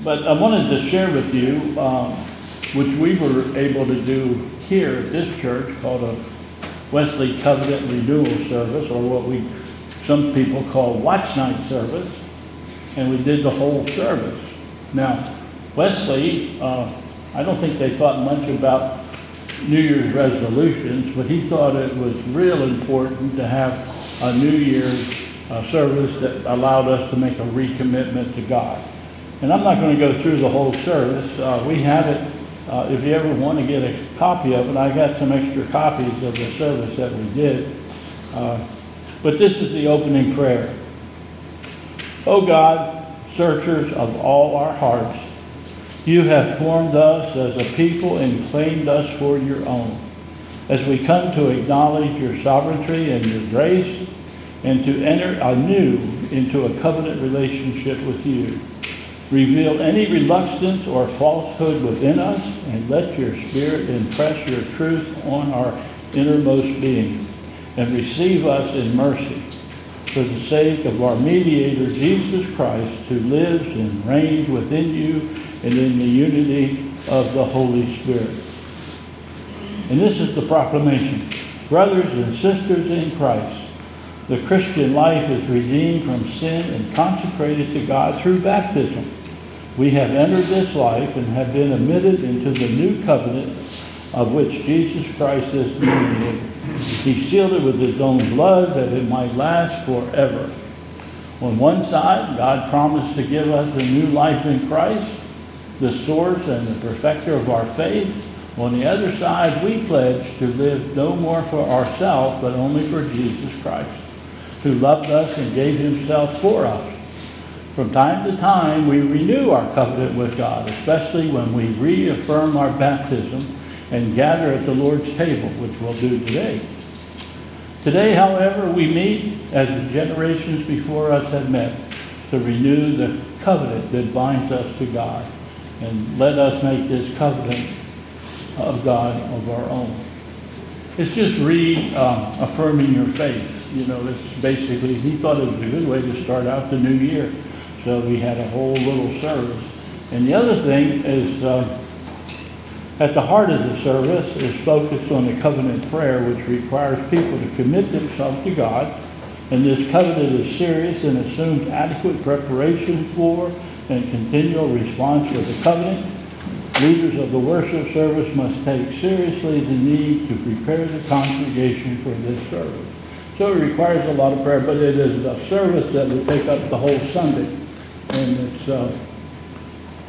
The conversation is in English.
But I wanted to share with you, which we were able to do here at this church, called a Wesley Covenant Renewal Service, or what some people call Watch Night Service, and we did the whole service. Now, Wesley, I don't think they thought much about New Year's resolutions, but he thought it was real important to have a New Year's service that allowed us to make a recommitment to God. And I'm not going to go through the whole service. We have it. If you ever want to get a copy of it, I got some extra copies of the service that we did. But this is the opening prayer. O God, searchers of all our hearts, you have formed us as a people and claimed us for your own. As we come to acknowledge your sovereignty and your grace, and to enter anew into a covenant relationship with you, reveal any reluctance or falsehood within us, and let your Spirit impress your truth on our innermost being, and receive us in mercy for the sake of our mediator, Jesus Christ, who lives and reigns within you and in the unity of the Holy Spirit. And this is the proclamation. Brothers and sisters in Christ, the Christian life is redeemed from sin and consecrated to God through baptism. We have entered this life and have been admitted into the new covenant of which Jesus Christ is the mediator. He sealed it with his own blood that it might last forever. On one side, God promised to give us a new life in Christ, the source and the perfecter of our faith. On the other side, we pledge to live no more for ourselves, but only for Jesus Christ, who loved us and gave himself for us. From time to time, we renew our covenant with God, especially when we reaffirm our baptism and gather at the Lord's table, which we'll do today. Today, however, we meet as the generations before us have met to renew the covenant that binds us to God. And let us make this covenant of God of our own. It's just reaffirming your faith. You know, it's basically, he thought it was a good way to start out the new year. So we had a whole little service. And the other thing is, at the heart of the service is focused on the covenant prayer, which requires people to commit themselves to God. And this covenant is serious and assumes adequate preparation for and continual response with the covenant. Leaders of the worship service must take seriously the need to prepare the congregation for this service. So it requires a lot of prayer, but it is a service that will take up the whole Sunday. And it's